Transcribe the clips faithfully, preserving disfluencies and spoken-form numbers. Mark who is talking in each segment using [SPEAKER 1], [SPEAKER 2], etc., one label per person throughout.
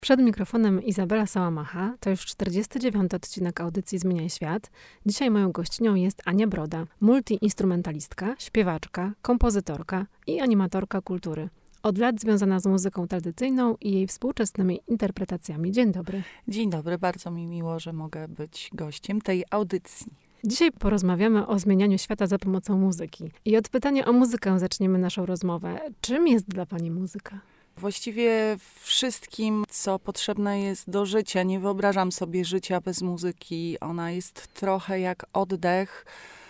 [SPEAKER 1] Przed mikrofonem Izabela Sałamacha, to już czterdziesty dziewiąty odcinek audycji Zmieniaj Świat. Dzisiaj moją gościnią jest Ania Broda, multiinstrumentalistka, śpiewaczka, kompozytorka i animatorka kultury. Od lat związana z muzyką tradycyjną i jej współczesnymi interpretacjami. Dzień dobry.
[SPEAKER 2] Dzień dobry, bardzo mi miło, że mogę być gościem tej audycji.
[SPEAKER 1] Dzisiaj porozmawiamy o zmienianiu świata za pomocą muzyki. I od pytania o muzykę zaczniemy naszą rozmowę. Czym jest dla pani muzyka?
[SPEAKER 2] Właściwie wszystkim, co potrzebne jest do życia. Nie wyobrażam sobie życia bez muzyki. Ona jest trochę jak oddech.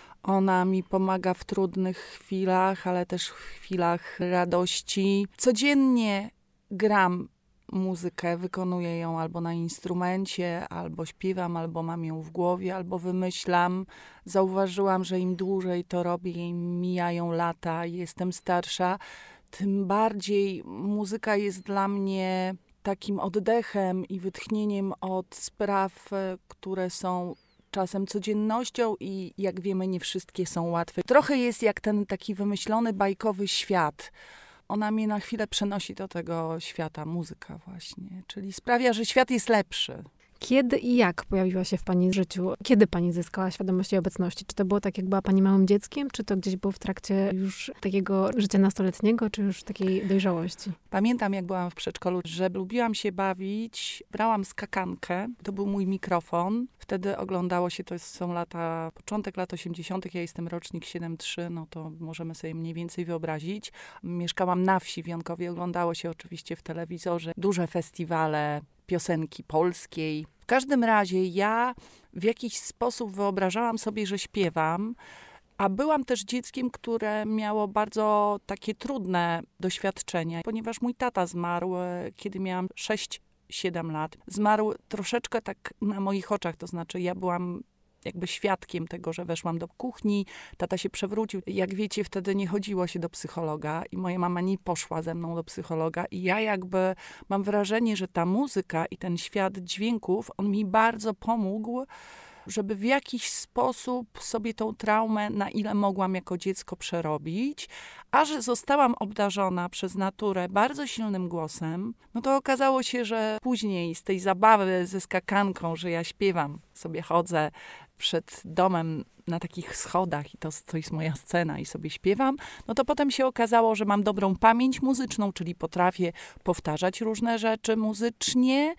[SPEAKER 2] Ona mi pomaga w trudnych chwilach, ale też w chwilach radości. Codziennie gram muzykę, wykonuję ją albo na instrumencie, albo śpiewam, albo mam ją w głowie, albo wymyślam. Zauważyłam, że im dłużej to robię, im mijają lata, jestem starsza, tym bardziej muzyka jest dla mnie takim oddechem i wytchnieniem od spraw, które są czasem codziennością i jak wiemy, nie wszystkie są łatwe. Trochę jest jak ten taki wymyślony, bajkowy świat. Ona mnie na chwilę przenosi do tego świata, muzyka właśnie, czyli sprawia, że świat jest lepszy.
[SPEAKER 1] Kiedy i jak pojawiła się w pani życiu? Kiedy pani zyskała świadomość jej obecności? Czy to było tak, jak była pani małym dzieckiem? Czy to gdzieś było w trakcie już takiego życia nastoletniego, czy już takiej dojrzałości?
[SPEAKER 2] Pamiętam, jak byłam w przedszkolu, że lubiłam się bawić. Brałam skakankę, to był mój mikrofon. Wtedy oglądało się, to są lata, początek lat osiemdziesiątych, ja jestem rocznik siedem trzy, no to możemy sobie mniej więcej wyobrazić. Mieszkałam na wsi w Jankowie, oglądało się oczywiście w telewizorze duże festiwale piosenki polskiej. W każdym razie ja w jakiś sposób wyobrażałam sobie, że śpiewam, a byłam też dzieckiem, które miało bardzo takie trudne doświadczenia, ponieważ mój tata zmarł, kiedy miałam sześć siedem lat. Zmarł troszeczkę tak na moich oczach, to znaczy ja byłam jakby świadkiem tego, że weszłam do kuchni, tata się przewrócił. Jak wiecie, wtedy nie chodziło się do psychologa i moja mama nie poszła ze mną do psychologa i ja jakby mam wrażenie, że ta muzyka i ten świat dźwięków, on mi bardzo pomógł, żeby w jakiś sposób sobie tą traumę, na ile mogłam jako dziecko przerobić, a że zostałam obdarzona przez naturę bardzo silnym głosem, no to okazało się, że później z tej zabawy ze skakanką, że ja śpiewam, sobie chodzę przed domem na takich schodach i to, to jest moja scena i sobie śpiewam, no to potem się okazało, że mam dobrą pamięć muzyczną, czyli potrafię powtarzać różne rzeczy muzycznie,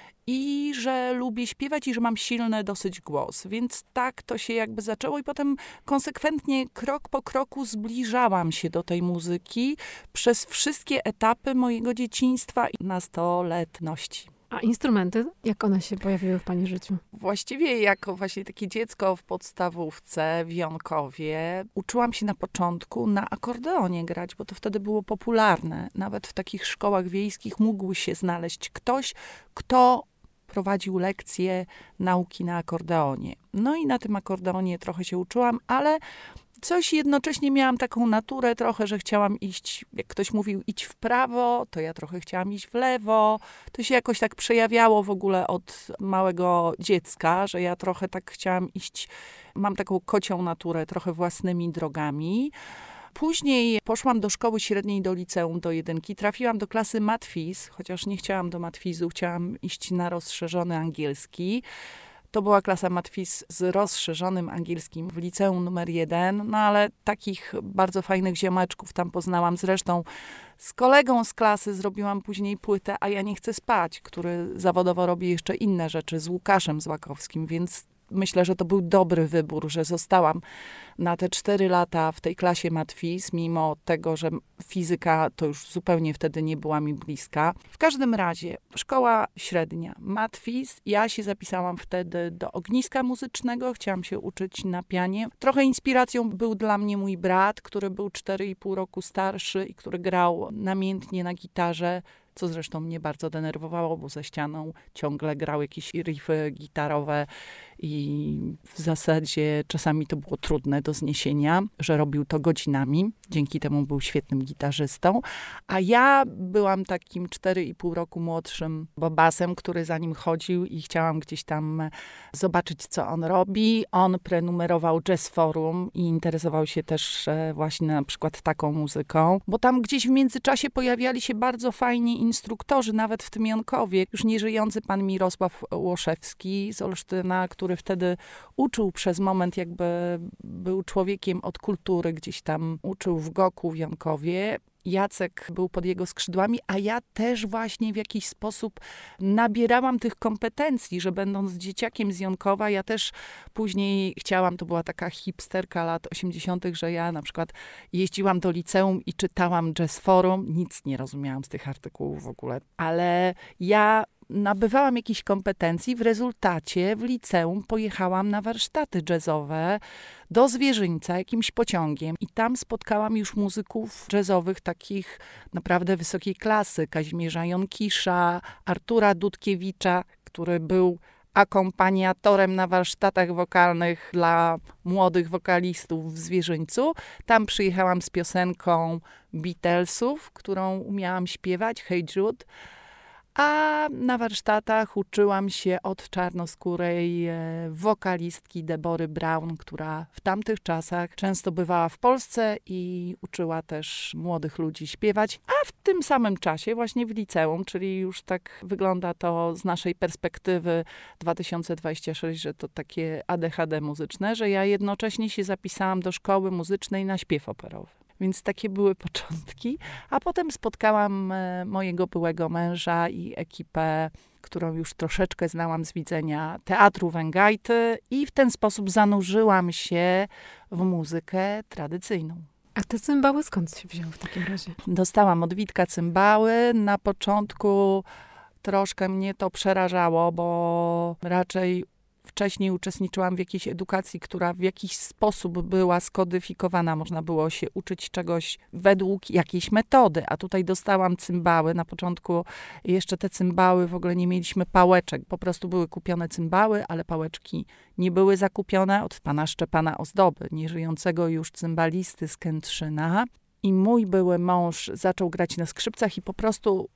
[SPEAKER 2] i że lubię śpiewać i że mam silny dosyć głos. Więc tak to się jakby zaczęło i potem konsekwentnie krok po kroku zbliżałam się do tej muzyki przez wszystkie etapy mojego dzieciństwa i nastoletności.
[SPEAKER 1] A instrumenty, jak one się pojawiły w pani życiu?
[SPEAKER 2] Właściwie jako właśnie takie dziecko w podstawówce w Jankowie uczyłam się na początku na akordeonie grać, bo to wtedy było popularne. Nawet w takich szkołach wiejskich mógł się znaleźć ktoś, kto prowadził lekcje nauki na akordeonie. No i na tym akordeonie trochę się uczyłam, ale coś jednocześnie miałam taką naturę trochę, że chciałam iść, jak ktoś mówił, idź w prawo, to ja trochę chciałam iść w lewo. To się jakoś tak przejawiało w ogóle od małego dziecka, że ja trochę tak chciałam iść, mam taką kocią naturę, trochę własnymi drogami. Później poszłam do szkoły średniej, do liceum, do jedynki. Trafiłam do klasy matfiz, chociaż nie chciałam do matfizu, chciałam iść na rozszerzony angielski. To była klasa matfiz z rozszerzonym angielskim w liceum numer jeden, no ale takich bardzo fajnych ziomeczków tam poznałam. Zresztą z kolegą z klasy zrobiłam później płytę A ja nie chcę spać, który zawodowo robi jeszcze inne rzeczy, z Łukaszem Złakowskim, więc myślę, że to był dobry wybór, że zostałam na te cztery lata w tej klasie matfiz, mimo tego, że fizyka to już zupełnie wtedy nie była mi bliska. W każdym razie szkoła średnia, matfiz. Ja się zapisałam wtedy do ogniska muzycznego, chciałam się uczyć na pianie. Trochę inspiracją był dla mnie mój brat, który był cztery i pół roku starszy i który grał namiętnie na gitarze, co zresztą mnie bardzo denerwowało, bo ze ścianą ciągle grał jakieś riffy gitarowe i w zasadzie czasami to było trudne do zniesienia, że robił to godzinami. Dzięki temu był świetnym gitarzystą. A ja byłam takim cztery i pół roku młodszym bobasem, który za nim chodził i chciałam gdzieś tam zobaczyć, co on robi. On prenumerował Jazz Forum i interesował się też właśnie na przykład taką muzyką, bo tam gdzieś w międzyczasie pojawiali się bardzo fajni instruktorzy, nawet w tym Jankowie. Już nieżyjący pan Mirosław Łoszewski z Olsztyna, który wtedy uczył przez moment, jakby był człowiekiem od kultury, gdzieś tam uczył w Goku w Jankowie. Jacek był pod jego skrzydłami, a ja też właśnie w jakiś sposób nabierałam tych kompetencji, że będąc dzieciakiem z Jankowa, ja też później chciałam, to była taka hipsterka lat osiemdziesiątych, że ja na przykład jeździłam do liceum i czytałam Jazz Forum. Nic nie rozumiałam z tych artykułów w ogóle, ale ja nabywałam jakichś kompetencji. W rezultacie w liceum pojechałam na warsztaty jazzowe do Zwierzyńca jakimś pociągiem i tam spotkałam już muzyków jazzowych takich naprawdę wysokiej klasy. Kazimierza Jonkisza, Artura Dudkiewicza, który był akompaniatorem na warsztatach wokalnych dla młodych wokalistów w Zwierzyńcu. Tam przyjechałam z piosenką Beatlesów, którą umiałam śpiewać, Hey Jude. A na warsztatach uczyłam się od czarnoskórej wokalistki Debory Brown, która w tamtych czasach często bywała w Polsce i uczyła też młodych ludzi śpiewać. A w tym samym czasie właśnie w liceum, czyli już tak wygląda to z naszej perspektywy dwa tysiące dwudziesty szósty, że to takie A D H D muzyczne, że ja jednocześnie się zapisałam do szkoły muzycznej na śpiew operowy. Więc takie były początki. A potem spotkałam e, mojego byłego męża i ekipę, którą już troszeczkę znałam z widzenia Teatru Węgajty i w ten sposób zanurzyłam się w muzykę tradycyjną.
[SPEAKER 1] A te cymbały skąd się wzięły w takim razie?
[SPEAKER 2] Dostałam od Witka cymbały. Na początku troszkę mnie to przerażało, bo raczej wcześniej uczestniczyłam w jakiejś edukacji, która w jakiś sposób była skodyfikowana. Można było się uczyć czegoś według jakiejś metody, a tutaj dostałam cymbały. Na początku jeszcze te cymbały, w ogóle nie mieliśmy pałeczek. Po prostu były kupione cymbały, ale pałeczki nie były zakupione od pana Szczepana Ozdoby, nieżyjącego już cymbalisty z Kętrzyna. I mój były mąż zaczął grać na skrzypcach i po prostu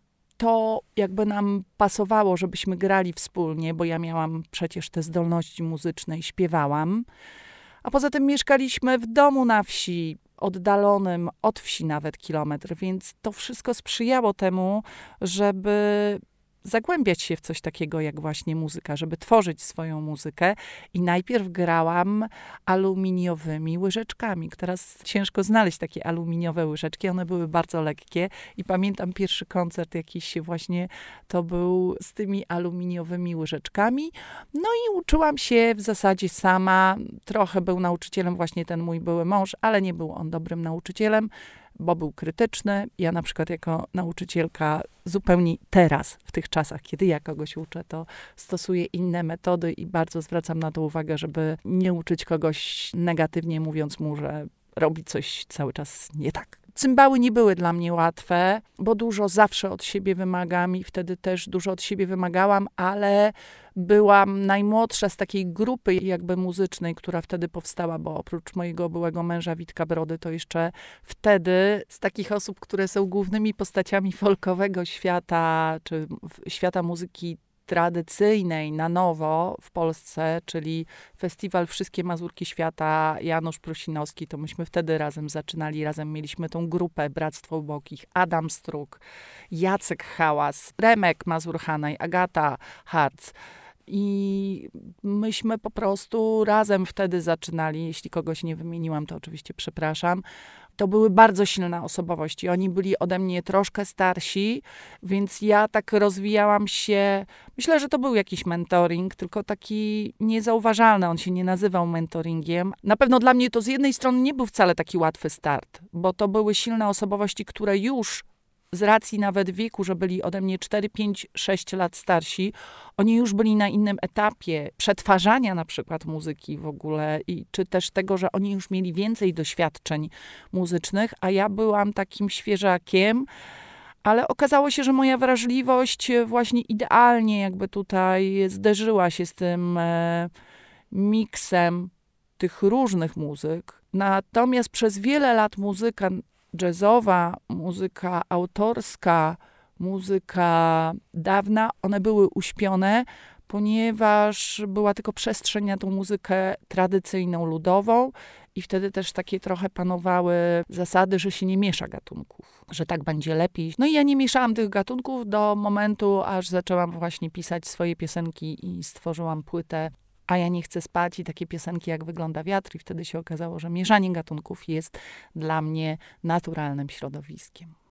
[SPEAKER 2] to jakby nam pasowało, żebyśmy grali wspólnie, bo ja miałam przecież te zdolności muzyczne i śpiewałam. A poza tym mieszkaliśmy w domu na wsi, oddalonym od wsi nawet kilometr, więc to wszystko sprzyjało temu, żeby zagłębiać się w coś takiego jak właśnie muzyka, żeby tworzyć swoją muzykę. I najpierw grałam aluminiowymi łyżeczkami. Teraz ciężko znaleźć takie aluminiowe łyżeczki. One były bardzo lekkie i pamiętam pierwszy koncert jakiś się właśnie, to był z tymi aluminiowymi łyżeczkami. No i uczyłam się w zasadzie sama. Trochę był nauczycielem właśnie ten mój były mąż, ale nie był on dobrym nauczycielem, bo był krytyczny. Ja na przykład jako nauczycielka zupełnie teraz, w tych czasach, kiedy ja kogoś uczę, to stosuję inne metody i bardzo zwracam na to uwagę, żeby nie uczyć kogoś negatywnie, mówiąc mu, że robi coś cały czas nie tak. Cymbały nie były dla mnie łatwe, bo dużo zawsze od siebie wymagam i wtedy też dużo od siebie wymagałam, ale byłam najmłodsza z takiej grupy jakby muzycznej, która wtedy powstała, bo oprócz mojego byłego męża Witka Brody, to jeszcze wtedy z takich osób, które są głównymi postaciami folkowego świata, czy świata muzyki tradycyjnej na nowo w Polsce, czyli festiwal Wszystkie Mazurki Świata, Janusz Prusinowski, to myśmy wtedy razem zaczynali, razem mieliśmy tą grupę Bractwo Ubogich, Adam Struk, Jacek Hałas, Remek Mazur-Hanaj, Agata Harc. I myśmy po prostu razem wtedy zaczynali, jeśli kogoś nie wymieniłam, to oczywiście przepraszam. To były bardzo silne osobowości. Oni byli ode mnie troszkę starsi, więc ja tak rozwijałam się. Myślę, że to był jakiś mentoring, tylko taki niezauważalny. On się nie nazywał mentoringiem. Na pewno dla mnie to z jednej strony nie był wcale taki łatwy start, bo to były silne osobowości, które już z racji nawet wieku, że byli ode mnie cztery, pięć, sześć lat starsi, oni już byli na innym etapie przetwarzania na przykład muzyki w ogóle, i czy też tego, że oni już mieli więcej doświadczeń muzycznych, a ja byłam takim świeżakiem, Ale okazało się, że moja wrażliwość właśnie idealnie jakby tutaj zderzyła się z tym e, miksem tych różnych muzyk. Natomiast przez wiele lat muzyka jazzowa, muzyka autorska, muzyka dawna, one były uśpione, ponieważ była tylko przestrzeń na tą muzykę tradycyjną, ludową i wtedy też takie trochę panowały zasady, że się nie miesza gatunków, że tak będzie lepiej. No i ja nie mieszałam tych gatunków do momentu, aż zaczęłam właśnie pisać swoje piosenki i stworzyłam płytę A ja nie chcę spać i takie piosenki jak Wygląda wiatr i wtedy się okazało, że mieszanie gatunków jest dla mnie naturalnym środowiskiem.